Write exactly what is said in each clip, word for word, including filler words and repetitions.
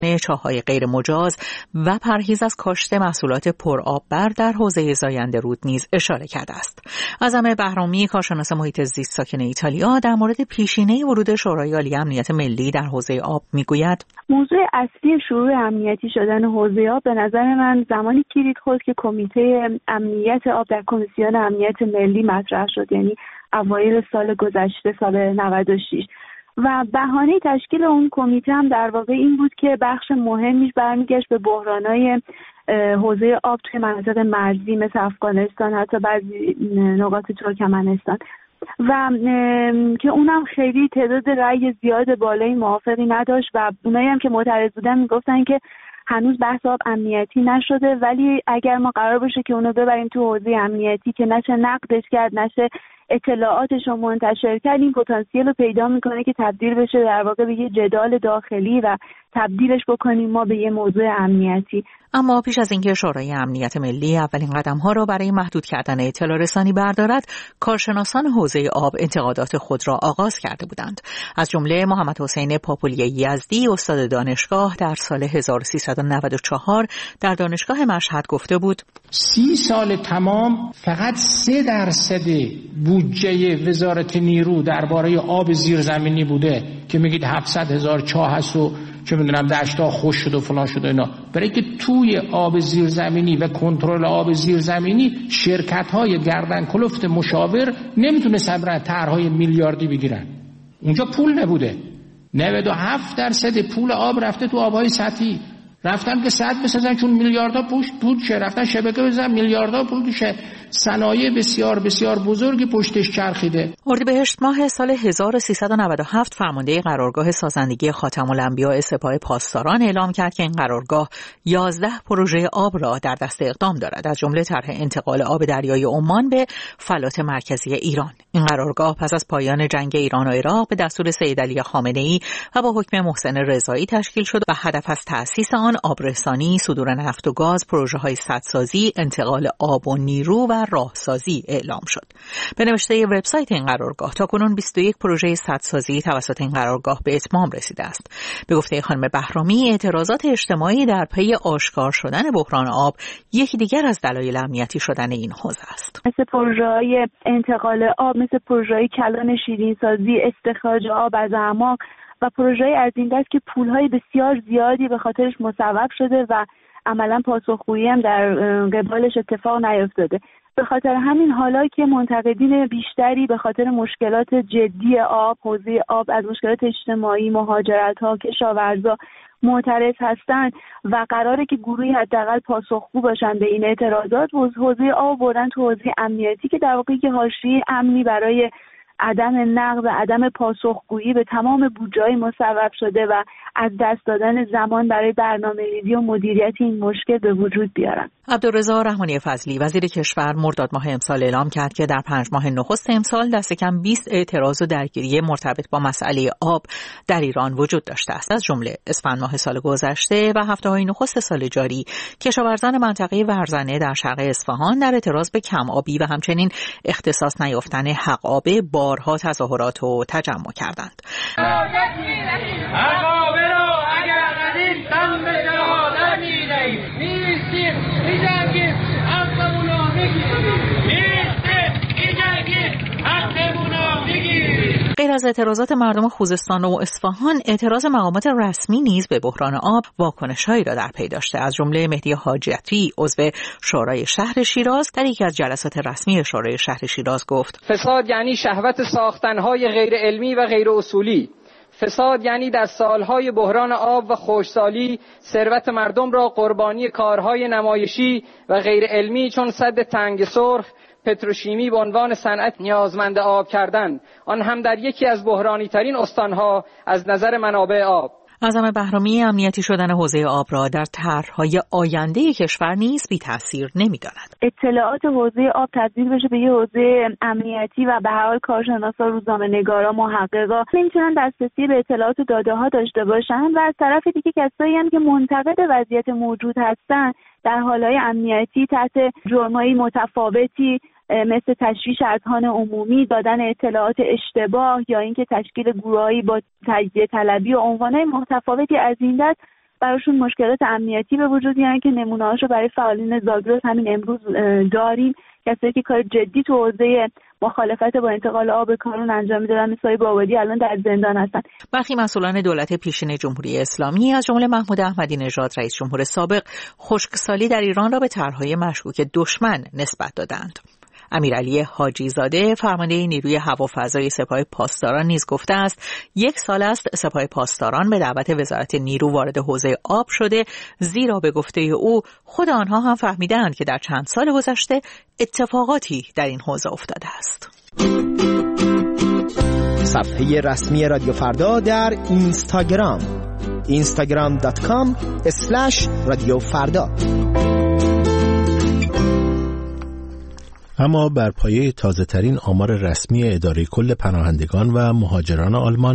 چاه‌های غیر مجاز و پرهیز از کاشت محصولات پرآببر در حوزه زاینده رود نیز اشاره کرده است. اعظم بهرامی، کارشناس محیط زیست ساکن ایتالیا، در مورد پیشینه ورود شورای عالی امنیت ملی در حوزه آب میگوید: موضوع اصلی شروع امنیتی شدن حوزه آب به نظر من زمانی کلید خورد که کمیته امنیت آب در کمیسیون امنیت ملی مطرح شد، یعنی اوایل سال گذشته، سال نود و شش، و بهانه تشکیل اون کمیته هم در واقع این بود که بخش مهمیش برمیگشت به بحرانای حوزه آب توی مناطق مرزی مثل افغانستان، حتی بعضی نقاط ترکمنستان، و که اونم خیلی تعداد رأی زیاد بالای موافقی نداشت و اونایی هم که معترض بودن میگفتن که هنوز بحث آب امنیتی نشده، ولی اگر ما قرار باشه که اونو ببریم تو حوزه امنیتی که نشه نقدش کرد، نشه اطلاعاتش رو منتشر کرد، این پتانسیل رو پیدا میکنه که تبدیل بشه در واقع به یه جدال داخلی و تبدیلش بکنیم ما به یه موضوع امنیتی. اما پیش از اینکه شورای امنیت ملی اولین قدم‌ها را برای محدود کردن اطلاع رسانی بردارد، کارشناسان حوزه آب انتقادات خود را آغاز کرده بودند. از جمله محمد حسین پاپولی یزدی، استاد دانشگاه، در سال هزار و سیصد و نود و چهار در دانشگاه مشهد گفته بود: سی سال تمام فقط سه درصد بودجه وزارت نیرو درباره آب زیرزمینی بوده که میگید هفتصد هزار چاه هست و چه میدونم دشتا خوش شد و فلان شد و اینا. برای که توی آب زیرزمینی و کنترل آب زیرزمینی شرکت‌های گردن کلفت مشاور نمیتونستن برای طرح‌های میلیاردی بگیرن. اونجا پول نبوده. نود و هفت درصد پول آب رفته تو آب‌های سطحی. رفتن که سد بسازن چون میلیاردها پول شه، رفتن شبکه بزنن میلیاردها پول شه، صنایع بسیار بسیار بزرگی پشتش چرخیده. اردیبهشت ماه سال هزار و سیصد و نود و هفت فرمانده قرارگاه سازندگی خاتم الانبیاء سپاه پاسداران اعلام کرد که این قرارگاه یازده پروژه آب را در دست اقدام دارد، از جمله طرح انتقال آب دریای عمان به فلات مرکزی ایران. این قرارگاه پس از پایان جنگ ایران و عراق به دستور سید علی خامنه‌ای و با حکم محسن رضایی تشکیل شد و هدف از تأسیس آن آبرسانی، صدور نفت و گاز، پروژه‌های سدسازی، انتقال آب و نیرو و راهسازی اعلام شد. به نوشته وبسایت این قرارگاه تاکنون بیست و یک پروژه سدسازی توسط این قرارگاه به اتمام رسیده است. به گفته خانم بهرامی، اعتراضات اجتماعی در پی آشکار شدن بحران آب یکی دیگر از دلایل امنیتی شدن این حوزه است. مثل پروژه‌های انتقال آب، مثل پروژه‌های کلان شیرین‌سازی، استخراج آب از اعماق و پروژه‌ای از این دست که پول‌های بسیار زیادی به خاطرش مصوب شده و عملاً پاسخگویی هم در قبالش اتفاق نیفتاده. به خاطر همین حالا که منتقدین بیشتری به خاطر مشکلات جدی آب، حوزه آب، از مشکلات اجتماعی، مهاجرت‌ها، کشاورزا معترض هستند و قراره که گروهی حداقل پاسخگو باشن به این اعتراضات، حوزه آب بردن تو حوزه امنیتی که در واقع که حاشیه امنی برای عدم نقد و عدم پاسخگویی به تمام بودجه‌های مصوب شده و از دست دادن زمان برای برنامه‌ریزی و مدیریت این مشکل به وجود بیارن. عبدالرضا رحمانی فضلی وزیر کشور مرداد ماه امسال اعلام کرد که در پنج ماه نخست امسال دست کم بیست اعتراض و درگیری مرتبط با مسئله آب در ایران وجود داشته است. از جمله اسفند ماه سال گذشته و هفته‌های نخست سال جاری کشاورزان منطقه ورزنه در شرق اصفهان در اعتراض به کم آبی و همچنین اختصاص نیافتن حق آب بارها تظاهرات و تجمع کردند. غیر از اعتراضات مردم خوزستان و اصفهان، اعتراض مقامات رسمی نیز به بحران آب واکنش‌هایی را در پی داشته. از جمله مهدی حاجتی عضو شورای شهر شیراز در یکی از جلسات رسمی شورای شهر شیراز گفت: فساد یعنی شهوت ساختن‌های غیر علمی و غیر اصولی. فساد یعنی در سالهای بحران آب و خشکسالی ثروت مردم را قربانی کارهای نمایشی و غیر علمی چون سد تنگ سرخ، پتروشیمی به عنوان صنعت نیازمند آب کردن، آن هم در یکی از بحرانی ترین استانها از نظر منابع آب. اعظم بهرامی امنیتی شدن حوزه آب را در طرح‌های آینده کشور نیز بی تأثیر نمی‌داند. اطلاعات حوزه آب تبدیل بشه به یه حوزه امنیتی و به هر حال کارشناسا، روزنامه‌نگارا، محققا نمی‌تونن دسترسی به اطلاعات و داده‌ها داشته باشن و از طرف دیگه کسایی هم که منتقد وضعیت موجود هستن در حالهای امنیتی تحت جرم‌های متفاوتی مثل تشویش اذهان عمومی، دادن اطلاعات اشتباه یا اینکه تشکیل گروهایی با تجزیه طلبی و عنوانهای متفاوتی از این دست براشون مشکلات امنیتی به وجود میارن که نمونه‌هاشو برای فعالین زاگرس همین امروز داریم. کسایی که کار جدی تو حوزه مخالفت با انتقال آب کانون انجام میدادن مثل بابادی الان در زندان هستن. برخی مسئولان دولت پیشین جمهوری اسلامی از جمله محمود احمدی نژاد رئیس جمهور سابق خشکسالی در ایران را به طرح‌های مشکوک دشمن نسبت دادند. امیرعلی حاجی زاده فرمانده نیروی هوافضای سپاه پاسداران نیز گفته است یک سال است سپاه پاسداران به دعوت وزارت نیرو وارد حوزه آب شده، زیرا به گفته او خود آنها هم فهمیدند که در چند سال گذشته اتفاقاتی در این حوزه افتاده است. صفحه رسمی رادیو فردا در اینستاگرام اینستاگرام دات کام اسلش رادیو فردا. اما بر پایه تازه‌ترین آمار رسمی اداره کل پناهندگان و مهاجران آلمان،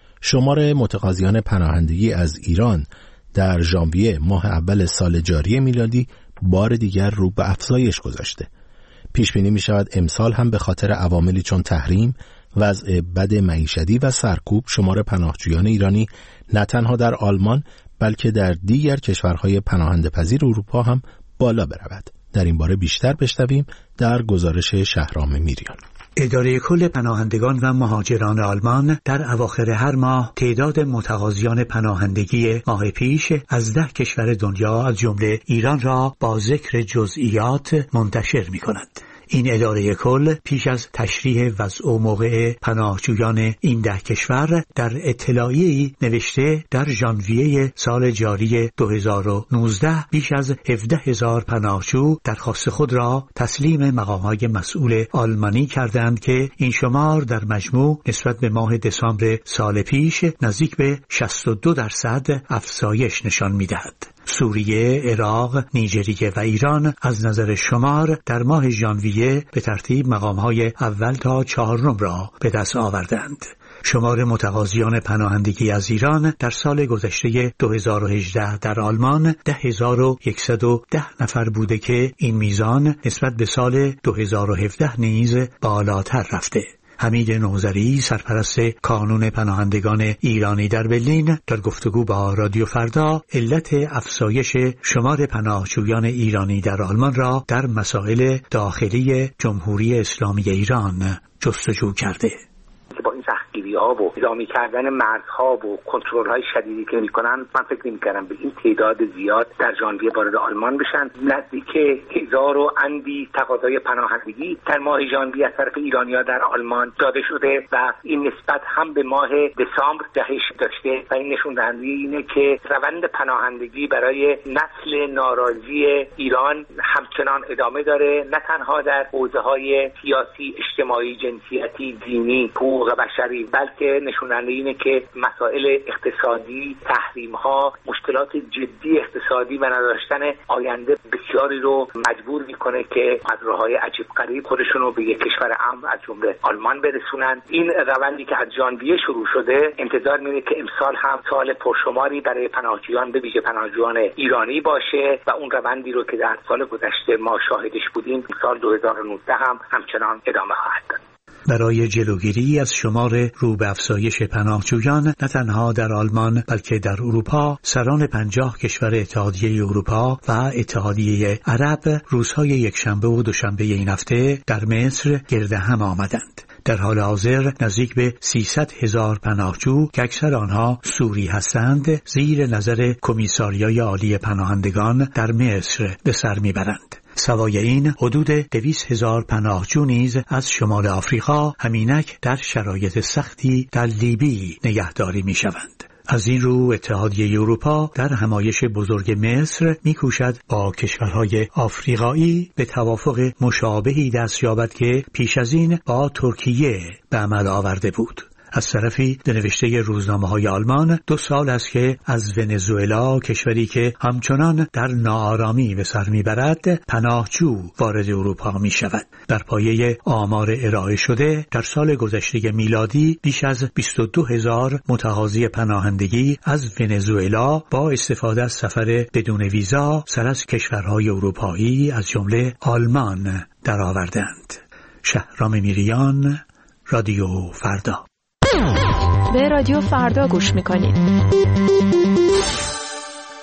شمار متقاضیان پناهندگی از ایران در ژانویه ماه اول سال جاری میلادی بار دیگر رو به افزایش گذاشته. پیش بینی می شود امسال هم به خاطر عواملی چون تحریم، وضع بد معیشتی و سرکوب شمار پناهجویان ایرانی نه تنها در آلمان بلکه در دیگر کشورهای پناهنده پذیر اروپا هم بالا برود. در این باره بیشتر بشنویم در گزارش شهرام میریان. اداره کل پناهندگان و مهاجران آلمان در اواخر هر ماه تعداد متقاضیان پناهندگی ماه پیش از ده کشور دنیا از جمله ایران را با ذکر جزئیات منتشر می‌کند. این اداره کل پیش از تشریح وضع و موقع پناهجویان این ده کشور در اطلاعیه‌ای نوشته در ژانویه سال جاری دو هزار و نوزده بیش از هفده هزار پناهجو درخواست خود را تسلیم مقام‌های مسئول آلمانی کردند که این شمار در مجموع نسبت به ماه دسامبر سال پیش نزدیک به شصت و دو درصد افزایش نشان می‌دهد. سوریه، عراق، نیجریه و ایران از نظر شمار در ماه ژانویه به ترتیب مقام‌های اول تا چهارم را به دست آوردند. شمار متقاضیان پناهندگی از ایران در سال گذشته دو هزار و هجده در آلمان ده هزار و صد و ده نفر بوده که این میزان نسبت به سال دو هزار و هفده نیز بالاتر رفته. حمید نوذری سرپرست کانون پناهندگان ایرانی در برلین در گفتگو با رادیو فردا علت افزایش شمار پناهجویان ایرانی در آلمان را در مسائل داخلی جمهوری اسلامی ایران جستجو کرده. با این سختگیری‌ها و اعدامی کردن مرزها و کنترل‌های شدیدی که می‌کنن، من فکر نمی‌کردم به این تعداد زیاد در ژانویه وارد آلمان بشن. نزدیک هزار و اندی تقاضای پناهندگی در ماه ژانویه از طرف ایرانی‌ها در آلمان داده شده و این نسبت هم به ماه دسامبر جهش داشته و این نشون دهنده اینه که روند پناهندگی برای نسل ناراضی ایران همچنان ادامه داره، نه تنها در حوزه‌های سیاسی، اجتماعی، جنسیتی، دینی، حقوق بشری، بلکه نشوننده اینه که مسائل اقتصادی، تحریم‌ها، مشکلات جدی اقتصادی و نداشتن آینده بسیاری رو مجبور میکنه که از راه‌های عجیب غریب خودشون رو به یک کشور امن از جمله آلمان برسونن. این روندی که از ژانویه شروع شده انتظار میره که امسال هم سال پرشماری برای پناهجویان به ویژه پناهجویان ایرانی باشه و اون روندی رو که در سال گذشته ما شاهدش بودیم سال دو هزار و نوزده هم همچنان ادامه خواهد داشت. برای جلوگیری از شمار رو به افزایش پناهجویان نه تنها در آلمان بلکه در اروپا، سران پنجاه کشور اتحادیه اروپا و اتحادیه عرب روزهای یکشنبه و دوشنبه این هفته در مصر گرد هم آمدند. در حال حاضر نزدیک به سیصد هزار پناهجو که اکثر آنها سوری هستند زیر نظر کمیساریای عالی پناهندگان در مصر به سر میبرند. سوای این حدود دویست هزار پناهجو نیز از شمال آفریقا همینک در شرایط سختی در لیبی نگهداری می شوند. از این رو اتحادیه اروپا در همایش بزرگ مصر می‌کوشد با کشورهای آفریقایی به توافق مشابهی دست یابد که پیش از این با ترکیه به عمل آورده بود. از طرفی در نوشته روزنامه‌های آلمان دو سال است که از ونزوئلا، کشوری که همچنان در ناآرامی به سر میبرد، پناهجو وارد اروپا می شود. در پایه آمار ارائه شده در سال گذشته میلادی بیش از بیست و دو هزار متقاضی پناهندگی از ونزوئلا با استفاده از سفر بدون ویزا سر از کشورهای اروپایی از جمله آلمان درآوردند. شهرام میریان، رادیو فردا. به رادیو فردا گوش میکنید.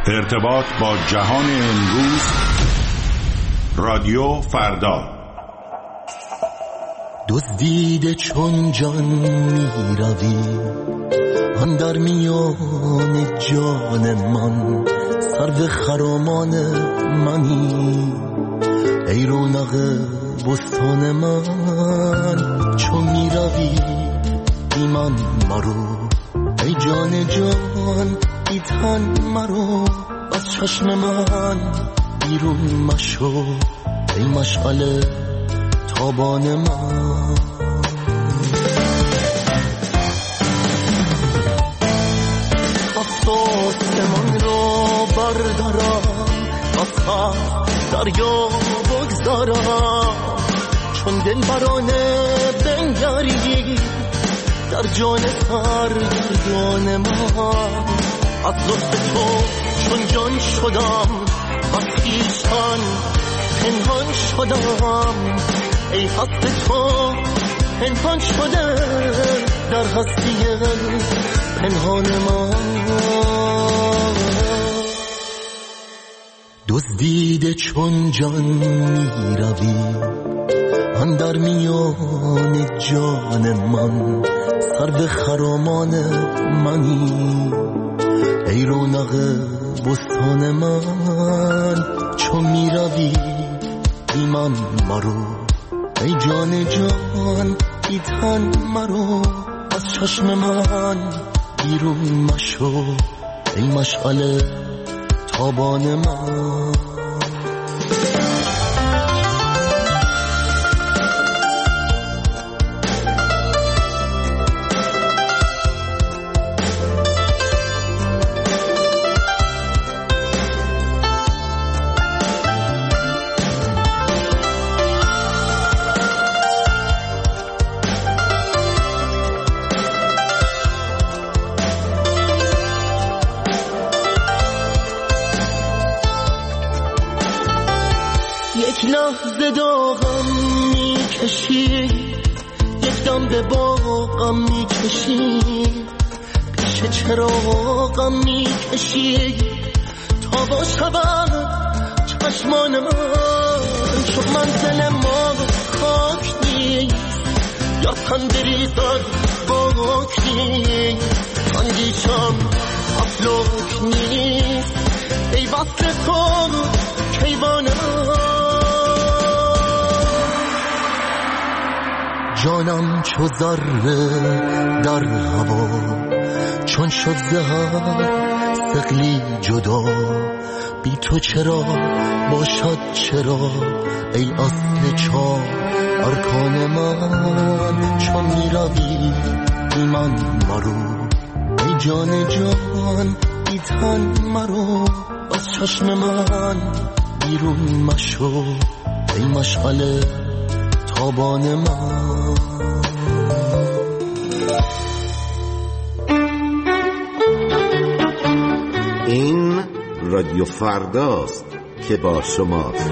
ارتباط با جهان امروز. رادیو فردا. دزدیده چون جان می روی آن در میان جان من، سرو خرامان منی ای رونق بستان من. چون می روی بی من مرو ای جان جان، بی تن مرو از چشم من بیرون مشو ای مشعل تابان من. آسمان رو بردارم از دریا بگذارم، چون دل برانه بنگری در جان سرگردان من. از لطف تو چون جان شدم، از خویشتن پنهان شدم ای هست تو پنهان شده در هستی پنهان من. دزدیده چون جان می روی آن در میان جان من، سرو خرامان منی ای رونق بستان من. چون می روی بی من مرو ای جان جان، بی تن مرو از چشم من بیرون مشو ای مشعل تابان من. یک لحظه داغم میکشی، یک دم به باغم میکشی، پیش چراغم میکشی تا با شبم چشمان من. چون منزل ما خاک نیست یا تن بریزد باک نیست، اندیشم افلاک نیست ای وصل تو کیوان من. جانم چو ذره در هوا، چون شد زهر ثقلی جدا. بی تو چرا باشد چرا ای اصل چار ارکان من. چون می روی بی من مرو ای جان جان، بی تن مرو از چشم من بیرون مشو ای مشعل تابان من. این رادیو فرداست که با شماست.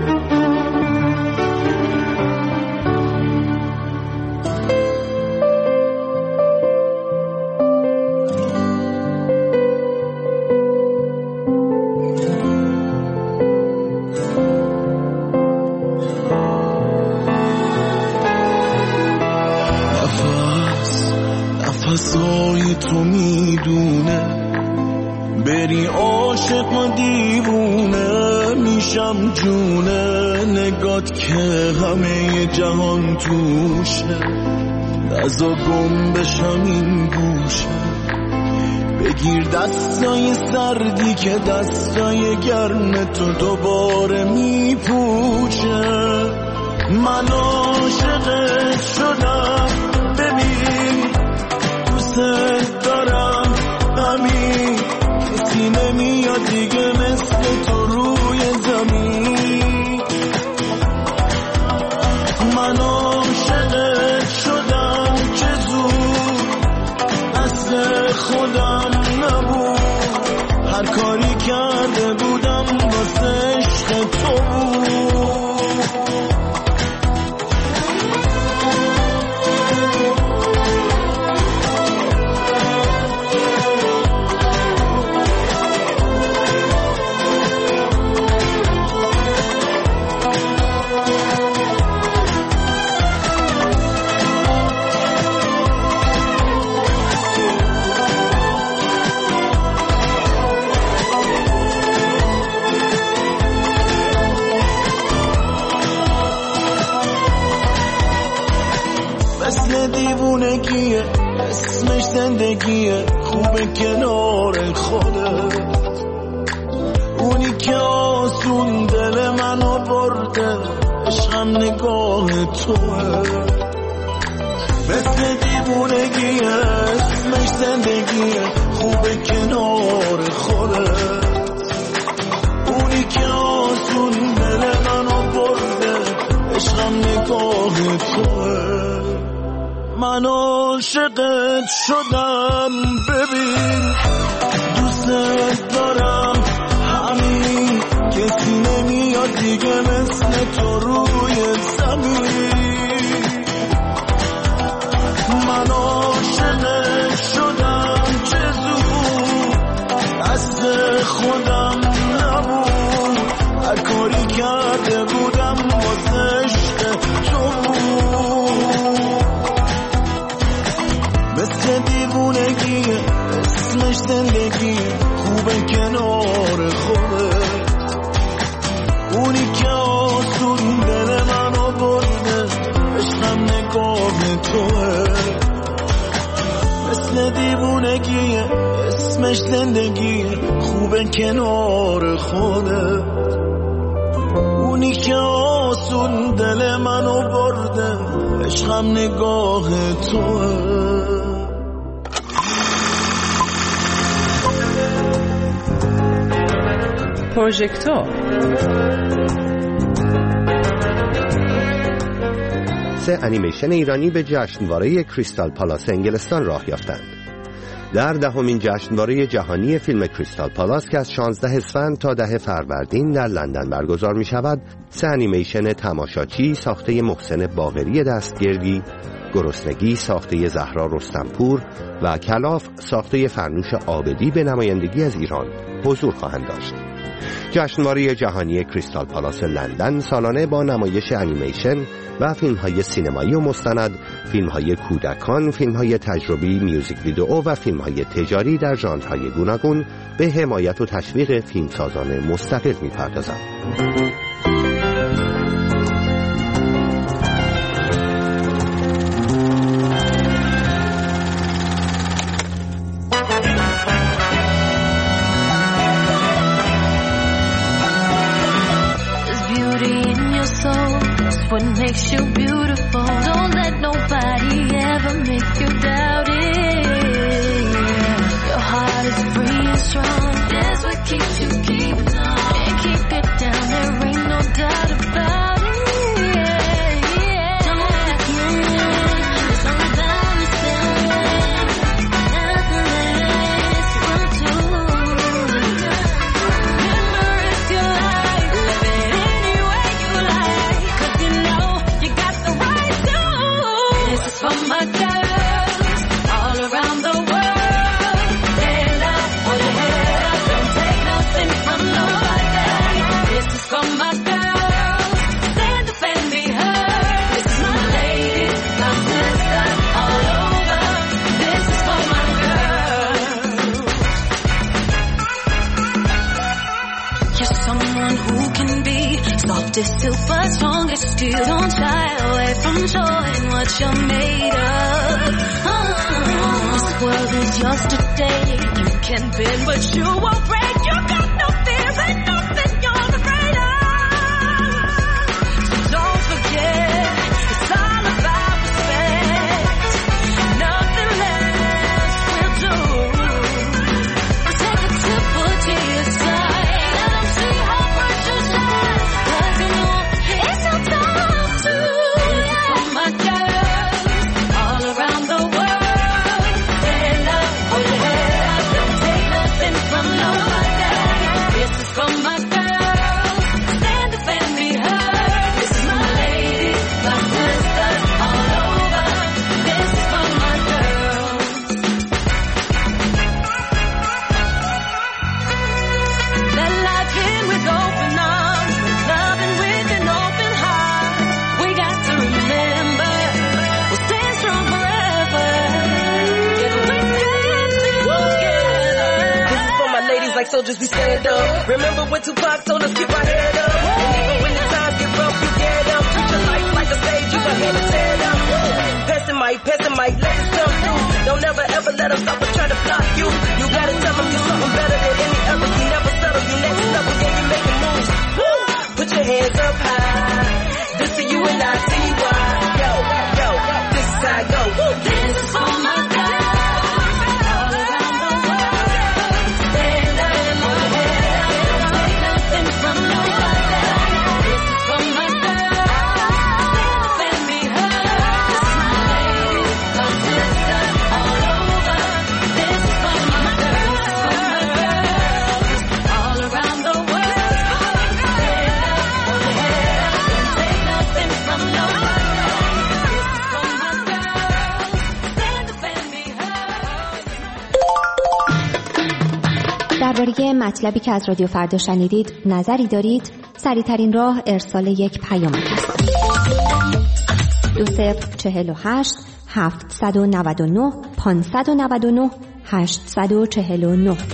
نفسای تو میدونه بری عاشق و دیوونه میشم جونه نگات که همه جهان توشه. نزا گم بشم این گوشه، بگیر دستای سردی که دستای گرم تو دوباره میپوشه. من عاشقت شدم ببین، دوست دارم همین، کسی نمیاد دیگه مثل تو روی زمین. من عاشقت شدم که زود اصل خودم نبود، هر کاری کرده بودم واسه عشق تو بود. دیوونگیه اسمش زندگیه خوبه کنار خودت اونی که آسون دل منو برده عشقم نگاه توه مثل دیوونگیه اسمش زندگیه خوبه کنار خودت اونی که آسون دل منو برده عشقم نگاه توه من عاشقت شدم ببین دوست دارم همین کسی نمیاد دیگه مثل تو روی زمین من عاشقت شدم چه زود دست خودم نبود هر کاری کرده بودم واسه عشق تو مثل دیوونگیه اسمش زندگیه خوبه کنار خودت اونی که آسون دل منو برده عشقم نگاه توه مثل دیوونگیه اسمش زندگیه خوبه کنار خودت اونی که آسون دل منو برده عشقم نگاه توه پروژکتور سه انیمیشن ایرانی به جشنواره کریستال پالاس انگلستان راه یافتند. در دهمین جشنواره جهانی فیلم کریستال پالاس که از شانزده اسفند تا ده فروردین در لندن برگزار می شود، سه انیمیشن تماشاچی ساخته محسن باقری دستگردی، گرسنگی ساخته زهرا رستمپور و کلاف ساخته فرنوش عابدی به نمایندگی از ایران حضور خواهند داشت. جشنواره جهانی کریستال پالاس لندن سالانه با نمایش انیمیشن و فیلم‌های سینمایی و مستند، فیلم‌های کودکان، فیلم‌های تجربی، میوزیک ویدئو و فیلم‌های تجاری در ژانرهای گوناگون به حمایت و تشویق فیلمسازان مستقل می‌پردازد. What makes you beautiful? Don't let nobody ever make you doubt it. Your heart is free and strong. That's what keeps you keeping on. Can't keep it down. There ain't no doubt about it. Don't let you in. It's all about the same. Nothing less will do. Remember, it's your life. Live it any way you like. 'Cause you know you got the right to. This is for my girls all around the world. Stand up, hold your head up, don't take nothing from nobody. This is for my girls, stand up and be heard. This is my ladies, my sisters all over. This is for my girls. You're someone who can be soft as silver, strong as steel. Don't shy away from showing what you're made of. Oh, this world is yours today. You can bend, but you won't break. You got no fears, ain't nothing you're afraid of. So don't forget, it's all about respect. Nothing less will do. Take a tipple to your side. Let them see how much you shine. 'Cause you know it's your time to. This is for my girls all around the world. Stand up, hold your head up, don't take nothing from nobody. This is for my girls, stand up and be heard. This is my ladies, my sisters all over. This is for my girls. Let life in with open arms, loving with an open heart. We got to remember, we'll stand strong forever. If we stand together. This is for my ladies like soldiers, we stand up. Remember when Tupac told us keep our head up. And even when the times get rough, you get up. Treat your life like a stage, you got hand to stand up. Passing mic, passing mic, never ever let them stop or try to block you. You gotta tell them you're something better than any other. You never settle, you next level, yeah, you making moves. Woo! Put your hands up high. This is you and I, see why. Yo, yo, this is how I go. Woo! This is for my girl. درباره مطلبی که از رادیو فردا شنیدید نظری دارید؟ سریع‌ترین راه ارسال یک پیام است. دو صفر چهل و هشت هفتصد و نود و نه پانصد و نود و نه هشتصد و چهل و نه.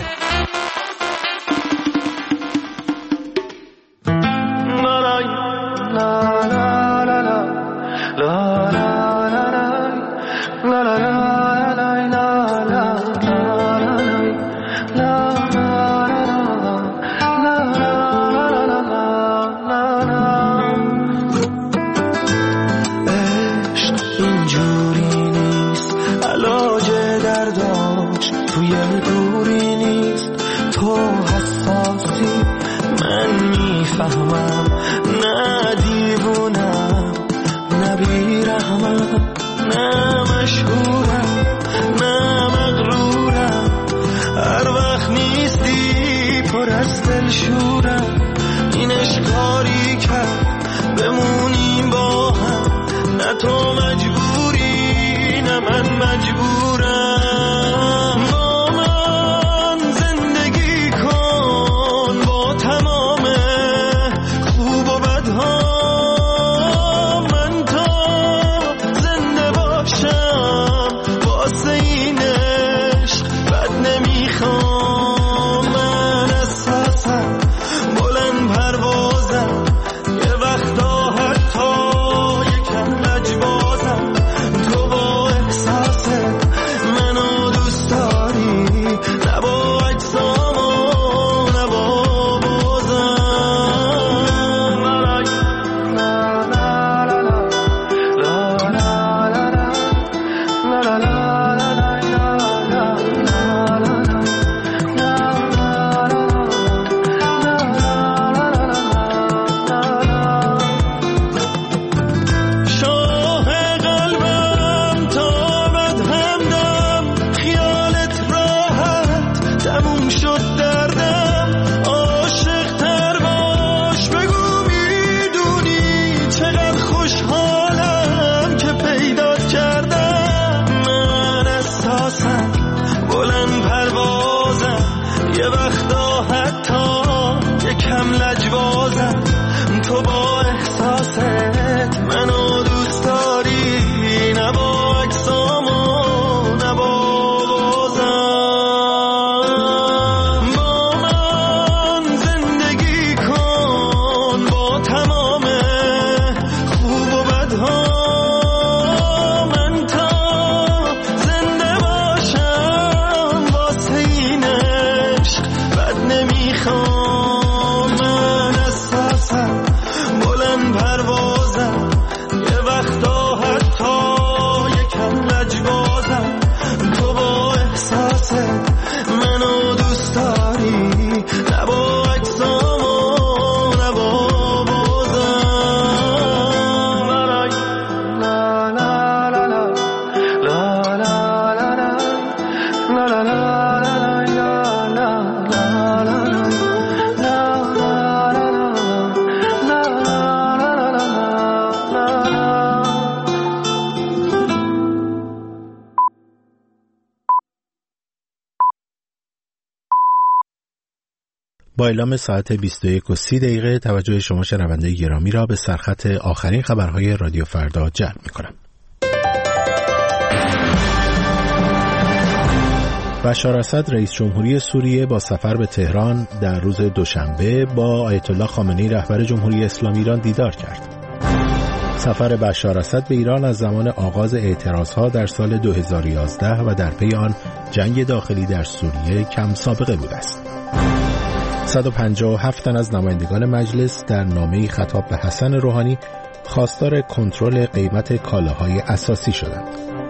با اعلام ساعت بیست و یک و سی دقیقه توجه شما شنونده گرامی را به سرخط آخرین خبرهای رادیو فردا جلب می‌کنم. بشار اسد رئیس جمهوری سوریه با سفر به تهران در روز دوشنبه با آیت الله خامنه‌ای رهبر جمهوری اسلامی ایران دیدار کرد. سفر بشار اسد به ایران از زمان آغاز اعتراضها در سال دو هزار و یازده و در پی آن جنگ داخلی در سوریه کم سابقه بوده است. صد و پنجاه و هفت تن از نمایندگان مجلس در نامه‌ای خطاب به حسن روحانی خواستار کنترل قیمت کالاهای اساسی شدند.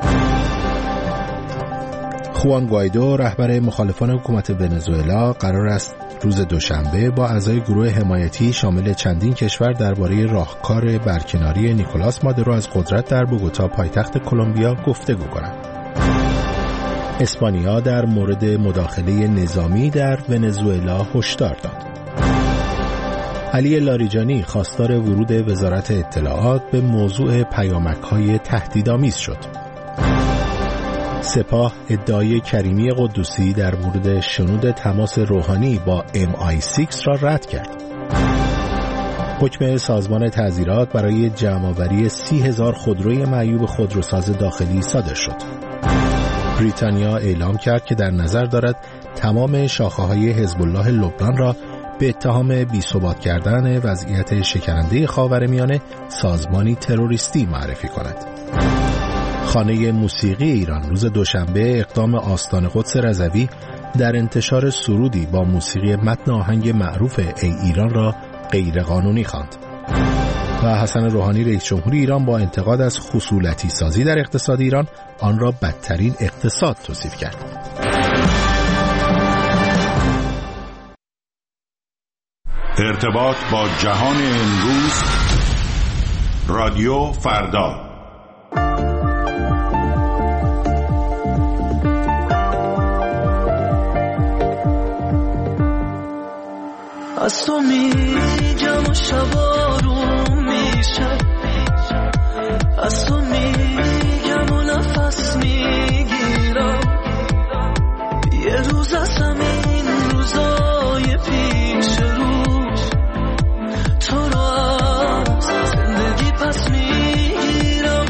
خوان گوایدو رهبر مخالفان حکومت ونزوئلا قرار است روز دوشنبه با اعضای گروه حمایتی شامل چندین کشور درباره راهکار برکناری نیکولاس مادورو از قدرت در بوگوتا پایتخت کلمبیا گفتگو کنند. اسپانیا در مورد مداخله نظامی در ونزوئلا هشدار داد. علی لاریجانی خواستار ورود وزارت اطلاعات به موضوع پیامک‌های تهدیدآمیز شد. سپاه ادعای کریمی قدوسی در مورد شنود تماس روحانی با ام آی شش را رد کرد. حکم سازمان تعزیرات برای جمع‌آوری سی هزار خودروی معیوب خودروساز داخلی صادر شد. بریتانیا اعلام کرد که در نظر دارد تمام شاخه‌های حزب الله لبنان را به اتهام بی‌ثبات کردن وضعیت شکننده خاورمیانه سازمانی تروریستی معرفی کند. خانه موسیقی ایران روز دوشنبه اقدام آستان قدس رضوی در انتشار سرودی با موسیقی متن آهنگ معروف ای ایران را غیرقانونی خواند. و حسن روحانی رئیس جمهور ایران با انتقاد از خصولتی سازی در اقتصاد ایران آن را بدترین اقتصاد توصیف کرد. ارتباط با جهان امروز، رادیو فردا. از تو میگم و شبا رو میشه، از تو میگم و نفس میگیرم، یه روز از همین روزای پیش رو تو رو از زندگی پس میگیرم.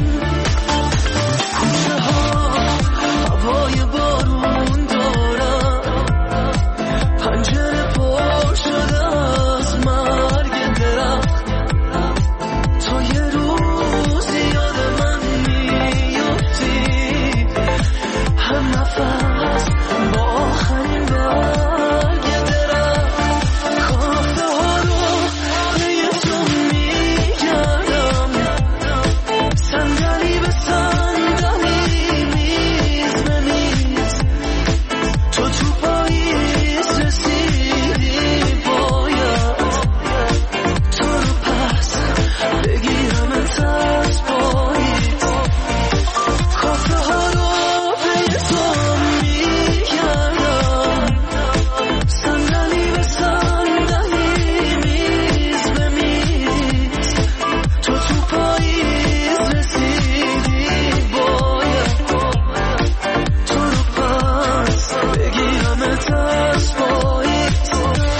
کوچه ها هوای بارون دارم، پنجره پر شده از مرگ درخت، تو یه روز یاد من میفتی، هم نفس با آخرین برگ درخت، کافه ها رو به تو میگردم، صندلی به صندلی، میز به میز، تو تو پاییز رسیدی، باید تو رو پس بگیرم از پاییز، کافه ها رو به تو میگردم، صندلی به صندلی، میز به میز، تو تو پاییز رسیدی، باید تو رو پس بگیرم از پاییز.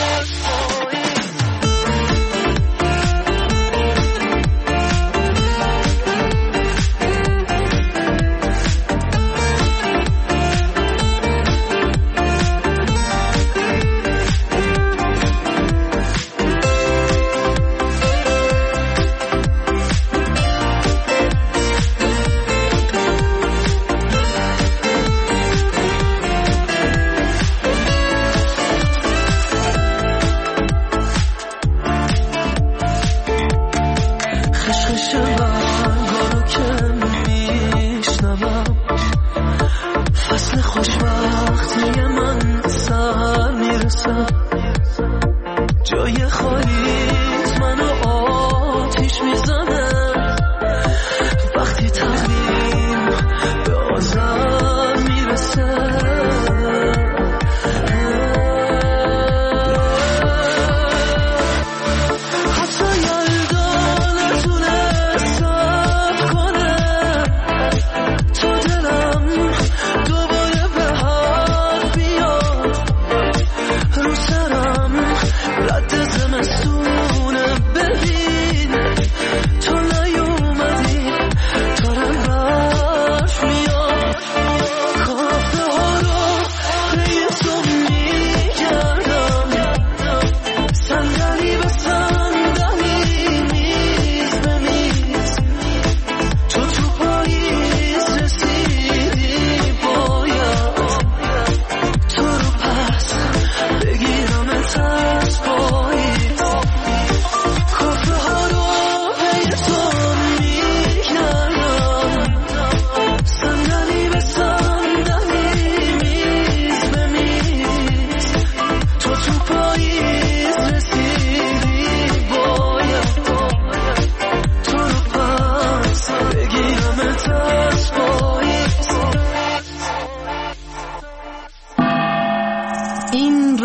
خشخش برگارو که میشنوم، فصل خوشبختی من سر میرسم، جای خالیت منو آتیش میزنه، وقتی تقدیم به آزار میرسه، رد زمستون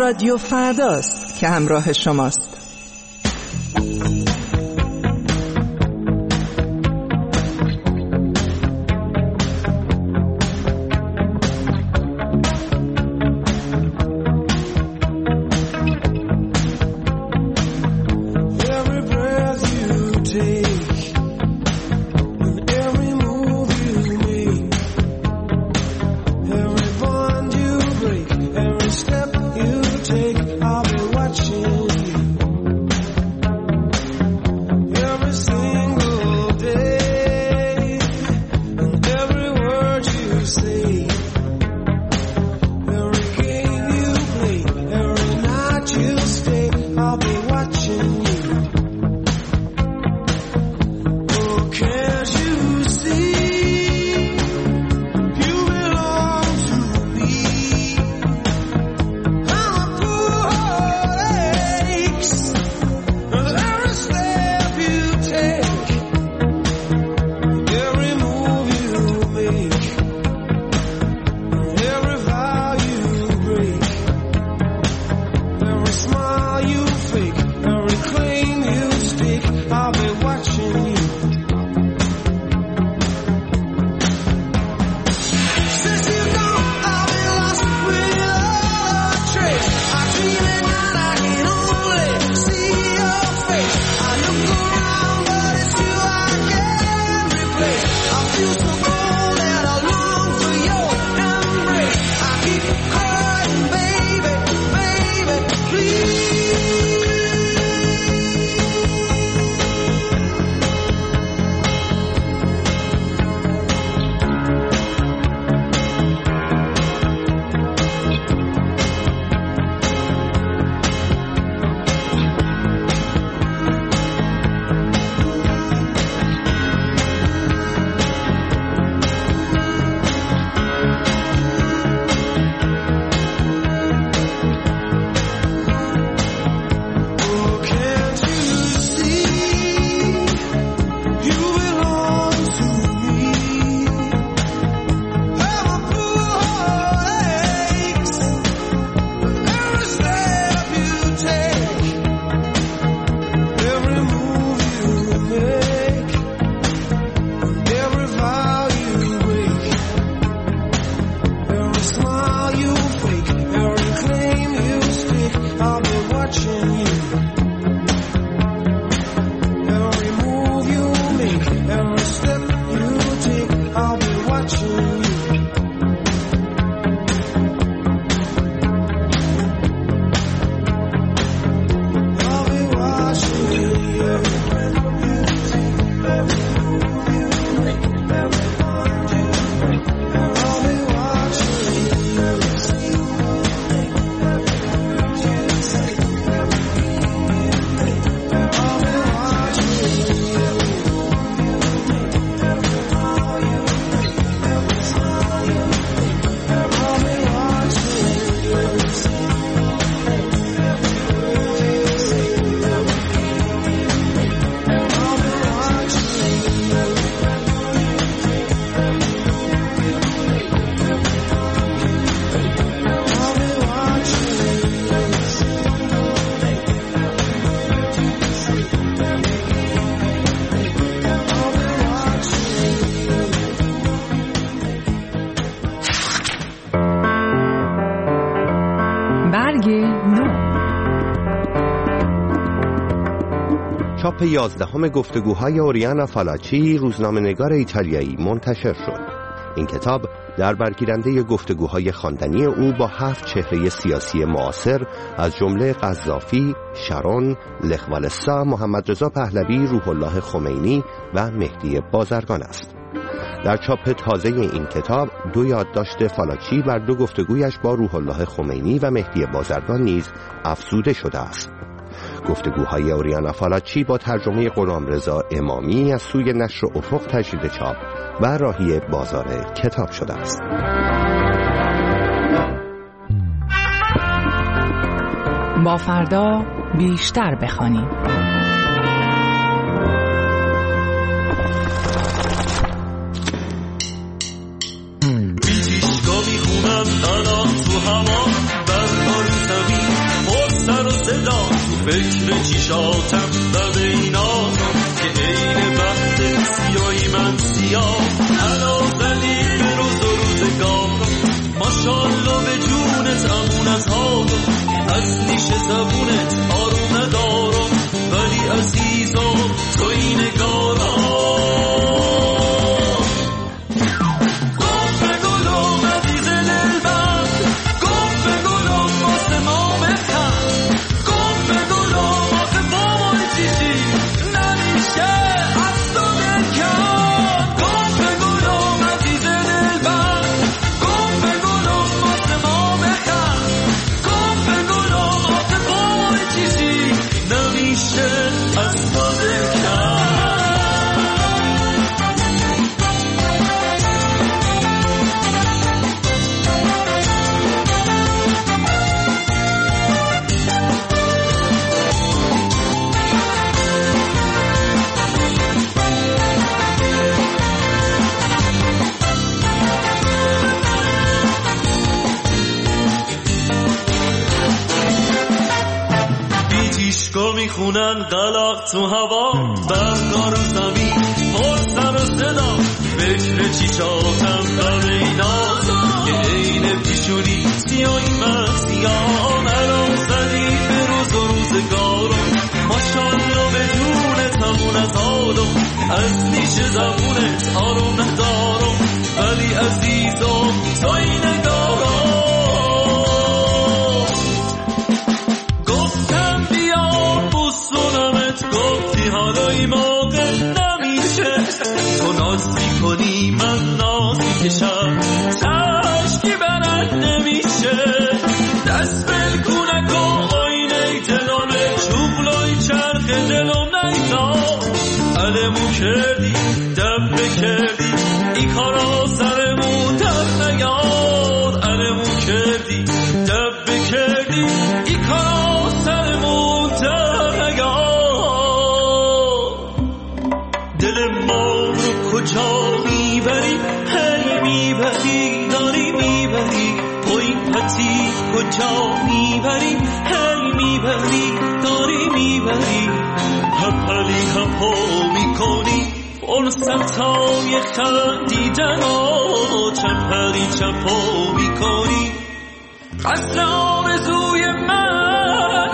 رادیو فرداست که همراه شماست. چاپ یازدهم گفتگوهای اوریانا فالاچی، روزنامه‌نگار ایتالیایی، منتشر شد. این کتاب در برگیرنده گفتگوهای خواندنی او با هفت چهره سیاسی معاصر از جمله قذافی، شارون، لخ والسا، محمد رضا پهلوی، روح الله خمینی و مهدی بازرگان است. در چاپ تازه این کتاب دو یادداشت فالاچی بر دو گفتگویش با روح الله خمینی و مهدی بازرگان نیز افزوده شده است. گفتگوهای اوریانا فالاچی با ترجمه غلامرضا امامی از سوی نشر افق تجدید چاپ و راهی بازار کتاب شده است. با فردا بیشتر بخوانیم. بیچیشگاه میخونم الان تو هوا برقا رو زمین فکر چیشاتم و بیناتم که عین بخت سیاهی من سیاه علا زدی به روز و روزگارم ماشالله به جونت امونت هادم از نیش زبونت آروم ندارم ولی عزیزم تو این نگارم میخونن قلق تو هوا برگار و زمین پر سر و صدا فکر چیشاتم در اینازم که عین پیشونی سیاهی من سیاه مرا زدی به روز و روزگارم ماشالله به جونت همونت آدم از نیش زبونت آروم ندارم ولی عزیزم تو این نگارم حالای موقع نمیشه تو ناز میکنی من ناز میکشم تشکی برد نمیشه دست بلکونه که آینه دلمه چوبلای چرخ دلم نیتا علمو کردی دبه کردی این کارا سرمو در نیار علمو کردی دبه کردی این کارا سرمو در نیار دل ما رو کجا میبری هی میبری داری میبری پایین پتی کجا میبری هی میبری داری میبری هپلی هپو میکنی فرصتای خندیدن ها چپلی چپو میکنی قصد آرزوی من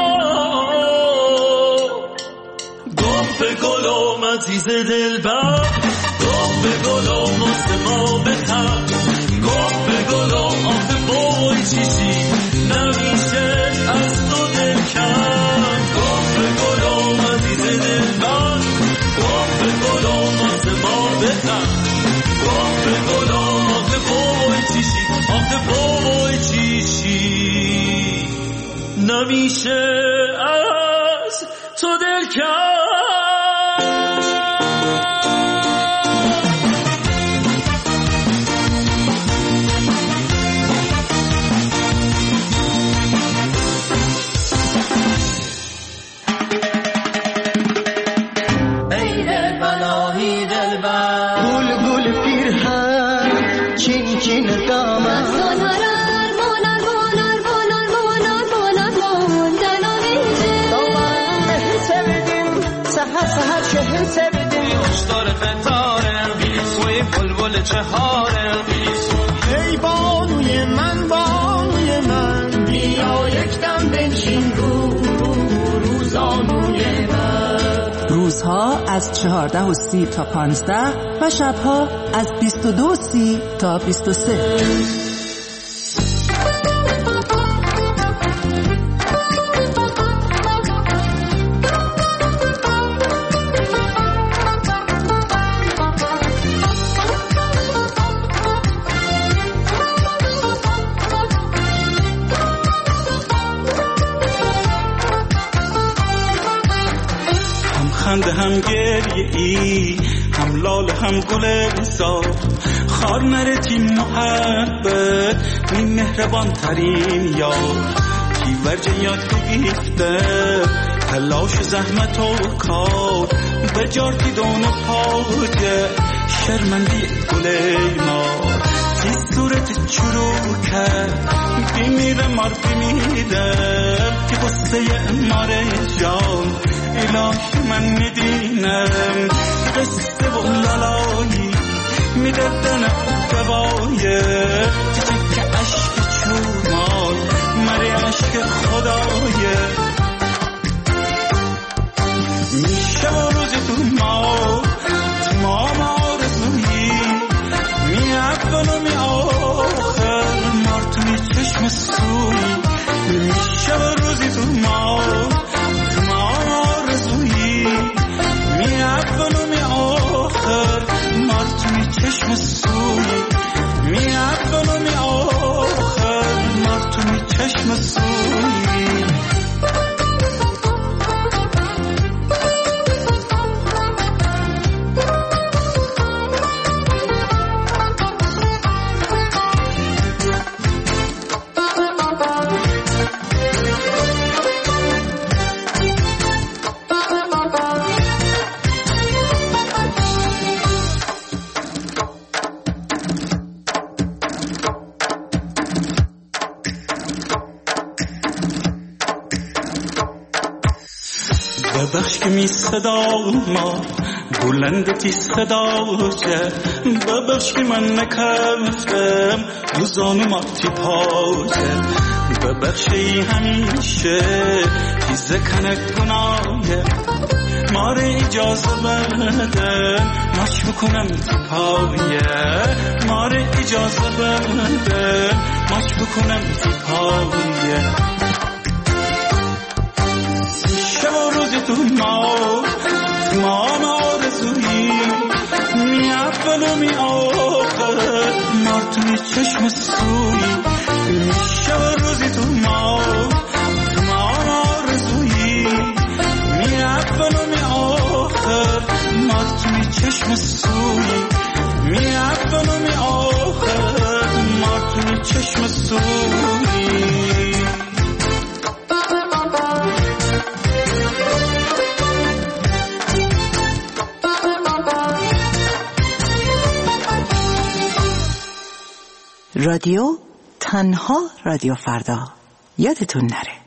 گم به گلم عزیز دلبر گم به گلم آسما بخند گم به گلم آخه بای چیشی نمیشه از تو دل کن گم به گلم عزیز دلبر گم به گلم آسما بخند گم به گلم آخه بای چیشی آخه بای چیشی نمیشه از تو دل کن چهارم ای بانوی من بانوی من بیا یکدم بنشین رو روزانوی من روزها از چهارده و سی تا پانزده و شبها از بیست و دو سی تا بیست و سه هم گریه ای هم لال هم گل زار خار نرتی محبت می مهربان ترین یار کی ورجه یاد بگیفته تلاش زحمت و کار بجار دیدون پاوده شرمندی گل ما سی صورت چرو کرد بیمیره مار بیمیره که قصه مار جان الهی من میدینم قصه و لالایی میدردن دوایه که عشق چومان مری عشق خدایه میشه و روزی تو ما تو ما آرزویی می اول و می آخر مار توی چشم سوی میشه و روزی تو ما تو ما آرزویی می اول و می آخر مار توی چشم سوی می اول و می آخر مار توی چشم سوی ببخش که می صدا ما بلندتی صدا جه ببخش که من نکفتم روزانو ماتی پاجه ببخشی همیشه تیزه کنک گناهه ما رو اجازه بدن ماش بکنم تی پایه ما رو اجازه بدن ماش بکنم تی پایه تو ما ما آرزویی می اول و می آخر مار توی چشم سوی میشه و روزی تو ما تو ما آرزویی می اول و می آخر مار توی چشم سوی می اول و می آخر مار توی چشم سوی رادیو تنها رادیو فردا یادتون نره.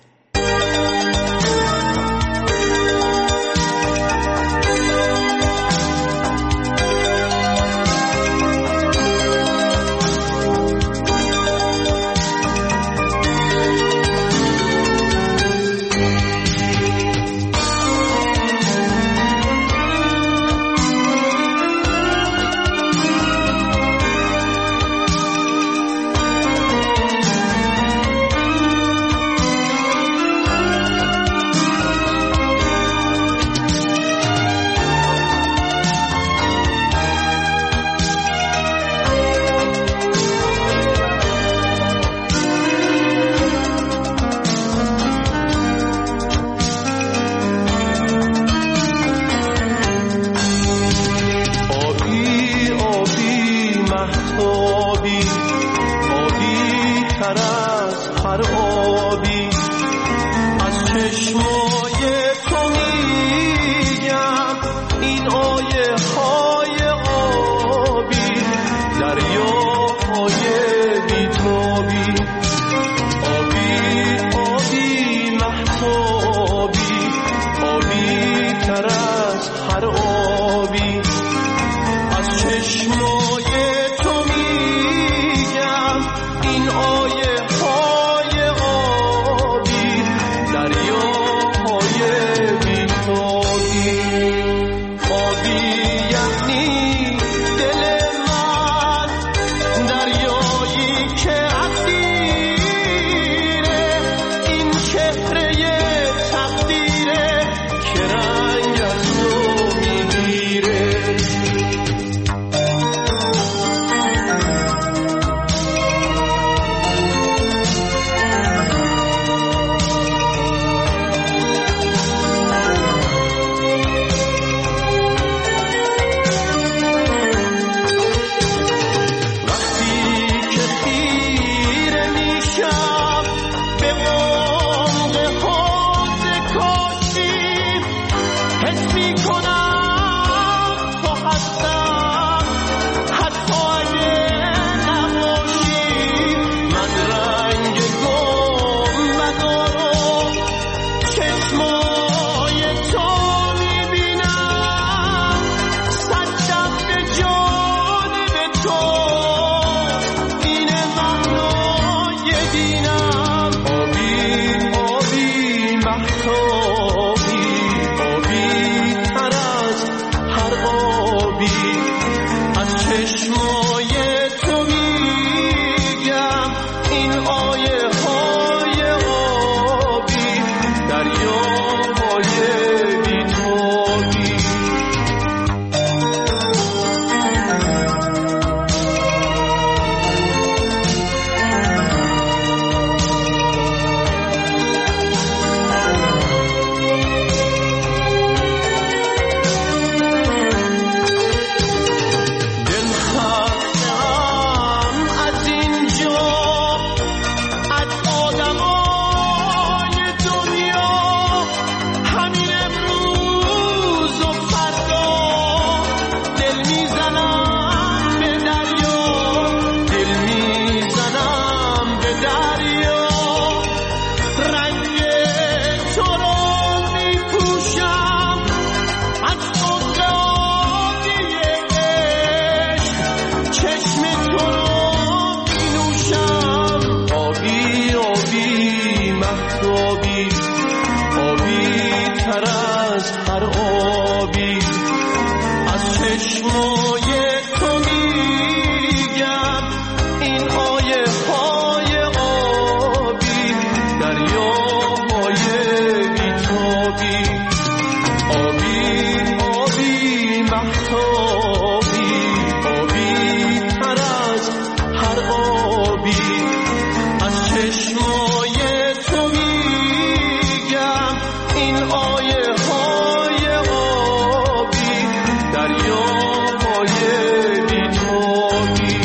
این آیه های آبی دریای بی‌تابی.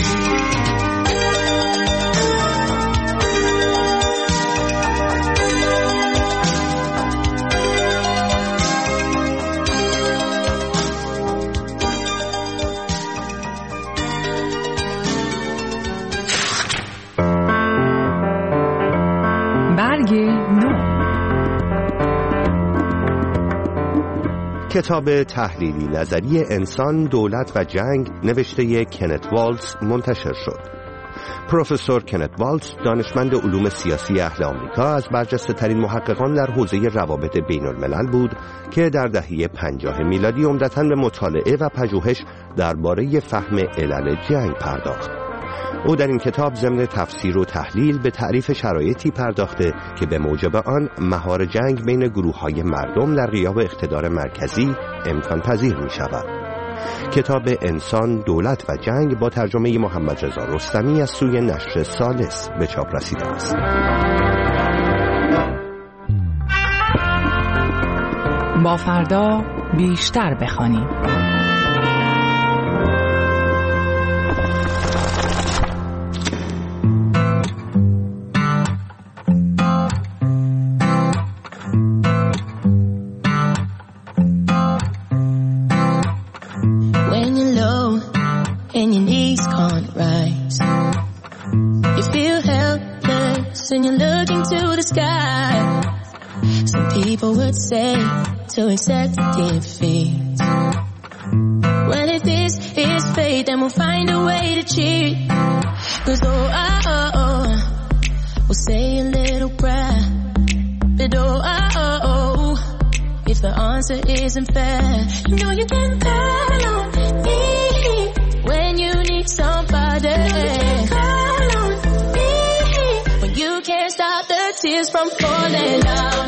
کتاب تحلیلی نظری انسان، دولت و جنگ نوشته کنت والتز منتشر شد. پروفسور کنت والتز دانشمند علوم سیاسی اهل آمریکا از برجسته ترین محققان در حوزه روابط بین الملل بود که در دهه پنجاه میلادی عمدتاً به مطالعه و پژوهش درباره فهم علل جنگ پرداخت. او در این کتاب ضمن تفسیر و تحلیل به تعریف شرایطی پرداخته که به موجب آن مهار جنگ بین گروه‌های مردم در غیاب اقتدار مرکزی امکان پذیر می شود. کتاب انسان، دولت و جنگ با ترجمه محمد رضا رستمی از سوی نشر ثالث به چاپ رسیده است. با فردا بیشتر بخوانیم. To accept defeat. Well, if this is fate, then we'll find a way to cheat. Cause oh, oh, oh, oh, we'll say a little prayer. But oh, oh, oh, oh, if the answer isn't fair, you know you can call on me when you need somebody. Call on me when you can't stop the tears from falling out.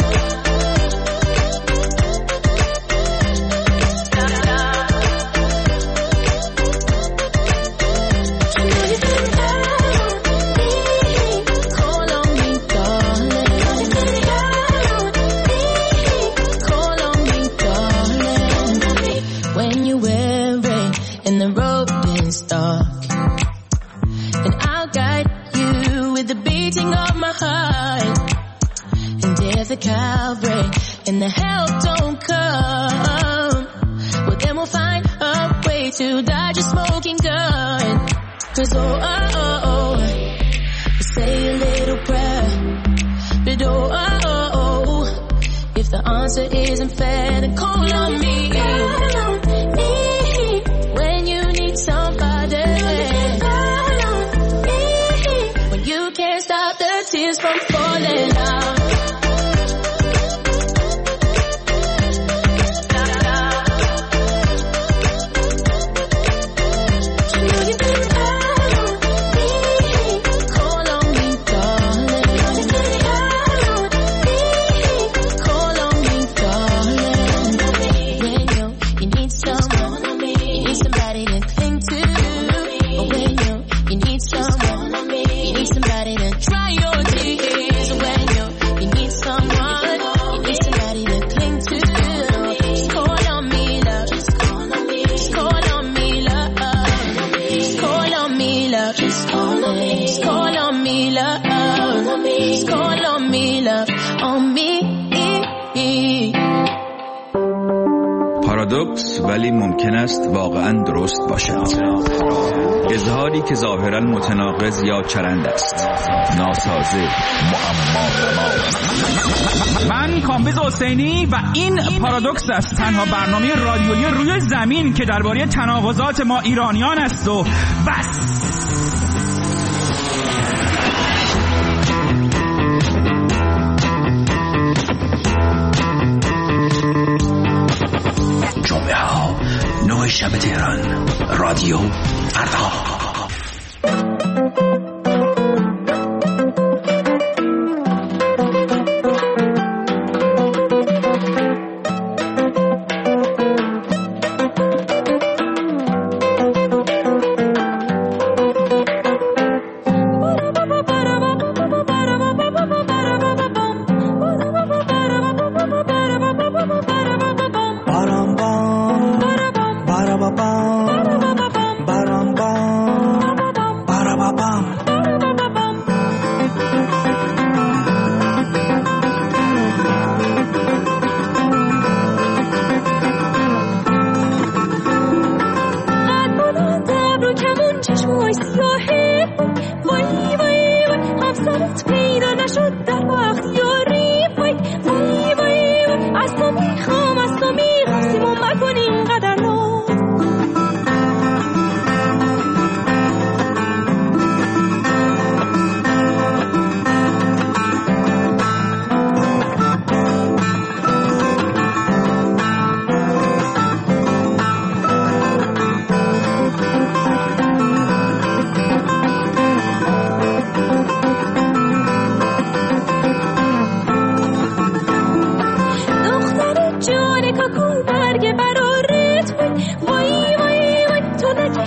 The cow break and the help don't come, well then we'll find a way to dodge a smoking gun. Cause oh, oh, oh, oh, we'll say a little prayer. But oh, oh, oh, oh, if the answer isn't fair, then call on me. Call on me when you need somebody. Call on me when you can't stop the tears from falling out. پارادوکس ولی ممکن است واقعا درست باشد. اظهاری که ظاهرا متناقض یا چرند است، ناسازه، معما. من کامبیز حسینی و این پارادوکس است، تنها برنامه رادیویی روی زمین که درباره تناقضات ما ایرانیان است و بس. جمعه ها نه شب تهران، رادیو فردا.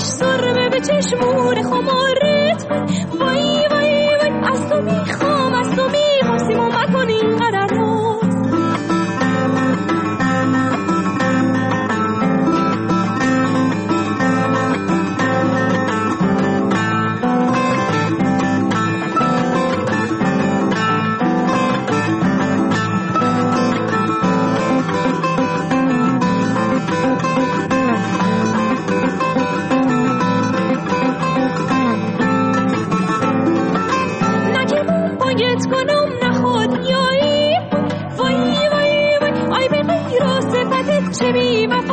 سرمه به چشمون خمارت وای وای وای از تو میخوام از تو میخوام سیما مکن اینقدر ناز چه بی